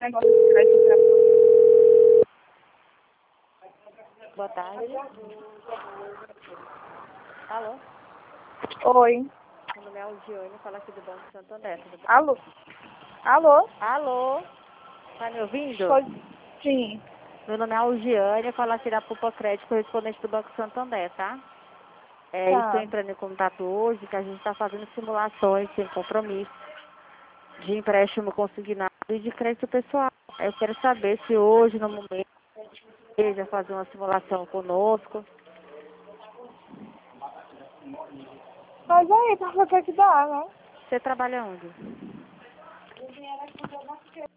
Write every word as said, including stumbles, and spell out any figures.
Negócio de crédito pra... Boa tarde. Alô? Oi. Meu nome é Algiane, fala aqui do Banco Santander, tudo bem? Alô? Alô? Alô? Tá me ouvindo? Oi. Sim. Meu nome é Algiane, falo aqui da Pupa Crédito, correspondente do Banco Santander, tá? É, estou Tá. entrando em contato hoje, que a gente está fazendo simulações sem compromisso de empréstimo consignado e de crédito pessoal. Eu quero saber se hoje, no momento, deseja fazer uma simulação conosco. Mas aí, pra ver o que que dá, né? Você trabalha onde?